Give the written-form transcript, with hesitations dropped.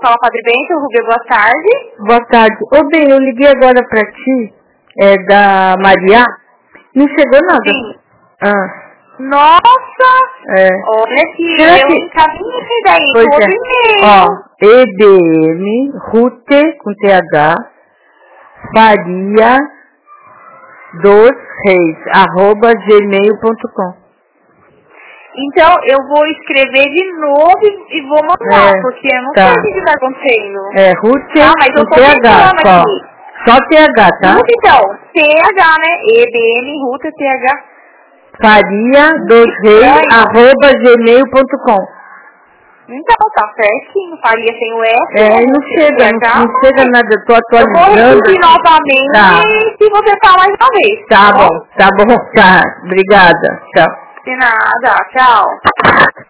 Fala, Padre Bento, Rubia, boa tarde. Boa tarde. Ô, bem, eu liguei agora pra ti, da Maria. Não chegou nada. Sim. Nossa! Olha que será eu que... encaminhei daí, pois todo e-mail. EBM, Rute, com TH, Faria, dos Reis, @gmail.com. Então, eu vou escrever de novo e vou mandar, porque eu não sei o que está acontecendo. Rute, mas eu com tô tentando TH, aqui. Só TH, tá? Rute, então, TH, né? EBM, Rute, TH. Faria, dos Reis, @gmail.com. Então, tá certinho. Faria sem o S. Não chega nada, eu tô atualizando. Eu vou repetir novamente se você falar mais uma vez. Tá bom. Obrigada. Tchau. De nada, tchau.